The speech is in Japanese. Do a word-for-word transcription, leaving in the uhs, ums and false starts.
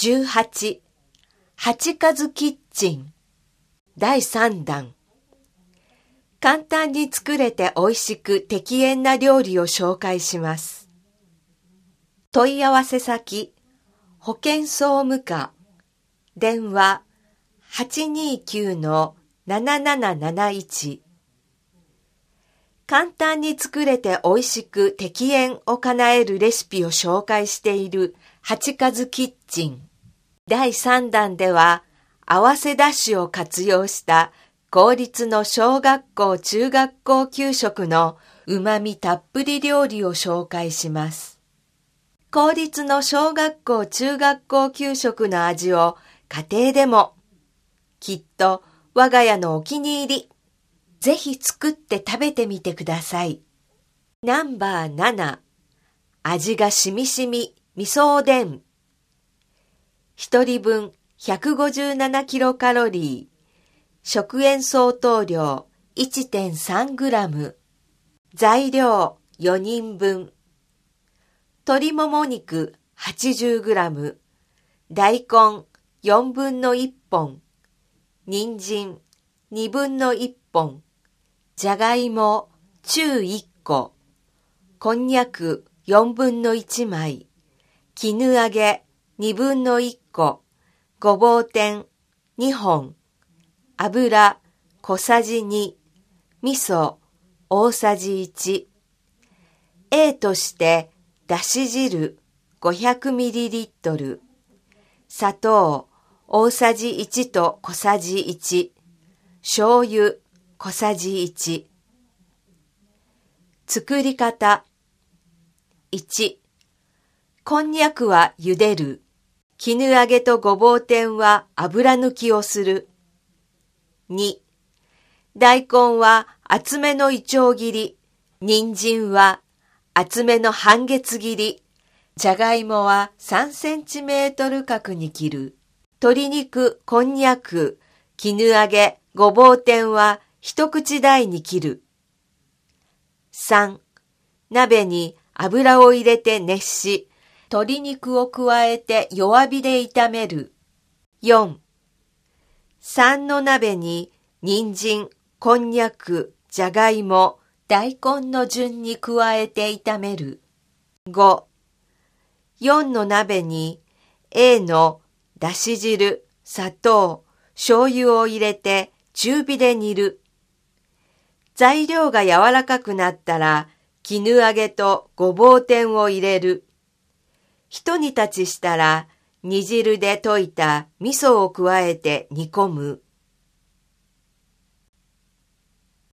じゅうはち、八数キッチンだいさんだん。簡単に作れて美味しくてきえんな料理を紹介します。問い合わせ先、保健総務課、電話 はちにーきゅう のなななななないち。簡単に作れて美味しくてきえんを叶えるレシピを紹介している八数キッチン。だいさんだんでは、合わせだしを活用した公立の小学校中学校給食のうまみたっぷり料理を紹介します。公立の小学校中学校給食の味を家庭でもきっと我が家のお気に入り。ぜひ作って食べてみてください。ナンバーなな、味がしみしみ味噌おでん。一人分ひゃくごじゅうななキロカロリー、食塩相当量 いってんさんグラム、材料よにんぶん、鶏もも肉はちじゅうグラム、大根よんぶんのいっぽん、人参にぶんのいっぽん、じゃがいも中いっこ、こんにゃくよんぶんのいちまい、絹揚げにぶんのいっこ、ごぼう天にほん、油小さじに、味噌大さじいち、A としてだし汁 ごひゃくミリリットル、砂糖大さじいちと小さじいち、醤油小さじいち。作り方。いち、こんにゃくは茹でる。絹揚げとごぼう天は油抜きをする。に、大根は厚めのいちょう切り、人参は厚めの半月切り、じゃがいもはさんセンチメートル角に切る。鶏肉、こんにゃく、絹揚げ、ごぼう天は一口大に切る。さん、鍋に油を入れて熱し、鶏肉を加えて弱火で炒める。よん、さんの鍋に人参、こんにゃく、じゃがいも、大根の順に加えて炒める。ご、よんの鍋に A のだし汁、砂糖、醤油を入れて中火で煮る。材料が柔らかくなったら、絹揚げとごぼう天を入れる。一煮立ちしたら、煮汁で溶いた味噌を加えて煮込む。